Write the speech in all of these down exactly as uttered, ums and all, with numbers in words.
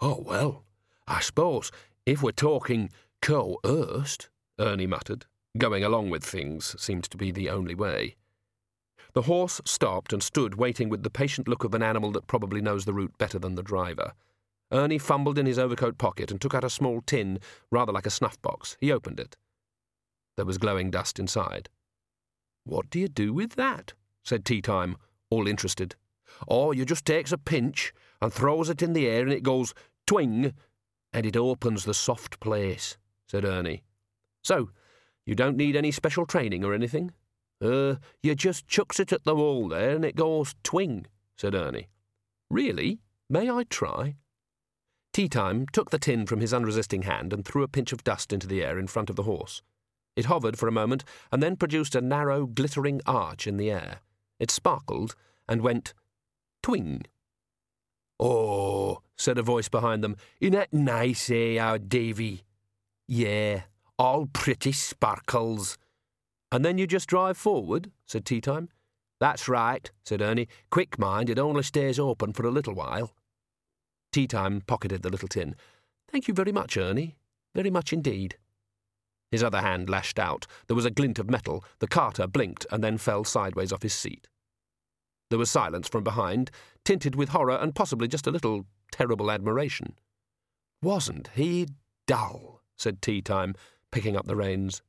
"Oh, well, I suppose if we're talking coerced," Ernie muttered. Going along with things seemed to be the only way. The horse stopped and stood waiting with the patient look of an animal that probably knows the route better than the driver. Ernie fumbled in his overcoat pocket and took out a small tin, rather like a snuff box. He opened it. There was glowing dust inside. "What do you do with that?" said Tea Time, all interested. "Oh, you just takes a pinch and throws it in the air and it goes twing, and it opens the soft place," said Ernie. "So, you don't need any special training or anything?" Uh, you just chucks it at the wall there and it goes twing," said Ernie. "Really? May I try?" Tea Time took the tin from his unresisting hand and threw a pinch of dust into the air in front of the horse. It hovered for a moment and then produced a narrow, glittering arch in the air. It sparkled and went twing. "Oh," said a voice behind them. "Isn't that nice, eh, our Davy?" "Yeah, all pretty sparkles." "And then you just drive forward?" said Tea Time. "That's right," said Ernie. "Quick, mind, it only stays open for a little while." Tea Time pocketed the little tin. "Thank you very much, Ernie. Very much indeed." His other hand lashed out. There was a glint of metal. The carter blinked and then fell sideways off his seat. There was silence from behind, tinted with horror and possibly just a little terrible admiration. "Wasn't he dull?" said Tea Time, picking up the reins.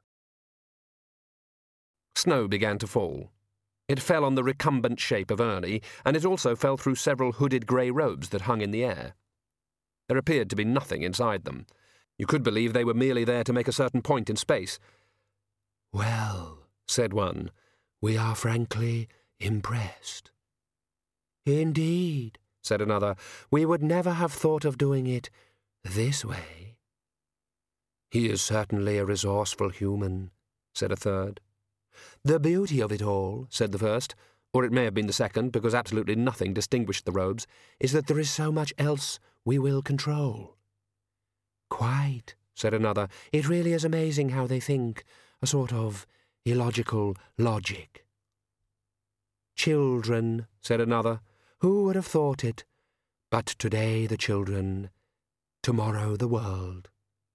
Snow began to fall. It fell on the recumbent shape of Ernie, and it also fell through several hooded grey robes that hung in the air. There appeared to be nothing inside them. You could believe they were merely there to make a certain point in space. "Well," said one, "we are frankly impressed." "Indeed," said another, "we would never have thought of doing it this way." "He is certainly a resourceful human," said a third. "The beauty of it all," said the first, or it may have been the second, because absolutely nothing distinguished the robes, "is that there is so much else we will control." "Quite," said another. "It really is amazing how they think, a sort of illogical logic." "Children," said another. "Who would have thought it? But today the children, tomorrow the world."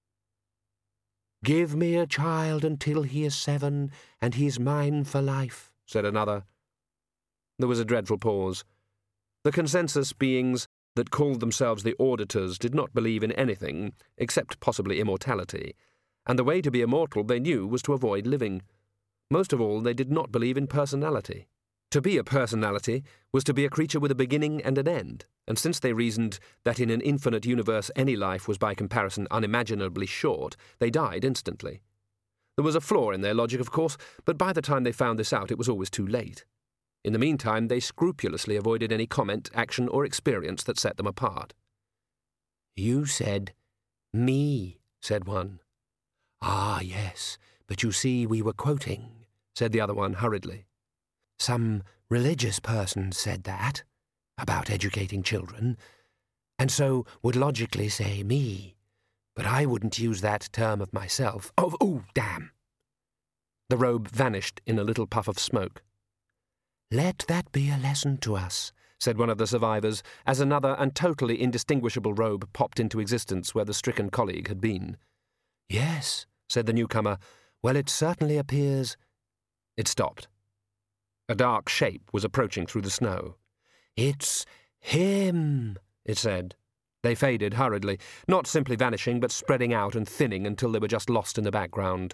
"Give me a child until he is seven, and he is mine for life," said another. There was a dreadful pause. The consensus beings that called themselves the auditors did not believe in anything, except possibly immortality, and the way to be immortal, they knew, was to avoid living. Most of all, they did not believe in personality. To be a personality was to be a creature with a beginning and an end, and since they reasoned that in an infinite universe any life was by comparison unimaginably short, they died instantly. There was a flaw in their logic, of course, but by the time they found this out it was always too late. In the meantime, they scrupulously avoided any comment, action, or experience that set them apart. "You said me," said one. "Ah, yes, but you see we were quoting," said the other one hurriedly. "Some religious person said that, about educating children, and so would logically say me, but I wouldn't use that term of myself. Oh, oh, damn!" The robe vanished in a little puff of smoke. "Let that be a lesson to us," said one of the survivors, as another and totally indistinguishable robe popped into existence where the stricken colleague had been. "Yes," said the newcomer. "Well, it certainly appears—" It stopped. A dark shape was approaching through the snow. "It's him," it said. They faded hurriedly, not simply vanishing, but spreading out and thinning until they were just lost in the background.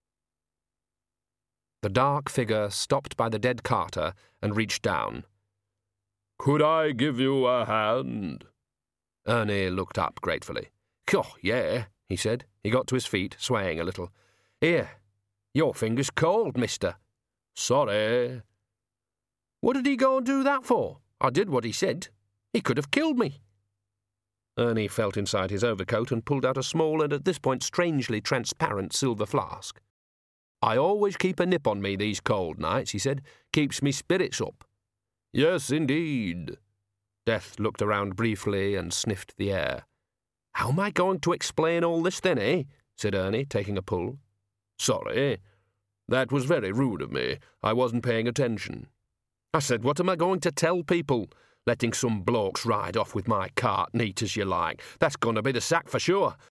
The dark figure stopped by the dead carter and reached down. "Could I give you a hand?" Ernie looked up gratefully. "Oh, yeah," he said. He got to his feet, swaying a little. "Here, your finger's cold, mister." "Sorry." "What did he go and do that for? I did what he said. He could have killed me." Ernie felt inside his overcoat and pulled out a small and at this point strangely transparent silver flask. "I always keep a nip on me these cold nights," he said. "Keeps me spirits up." "Yes, indeed." Death looked around briefly and sniffed the air. "How am I going to explain all this then, eh?" said Ernie, taking a pull. "Sorry. That was very rude of me. I wasn't paying attention." "I said, what am I going to tell people? letting some blokes ride off with my cart neat as you like. That's going to be the sack for sure.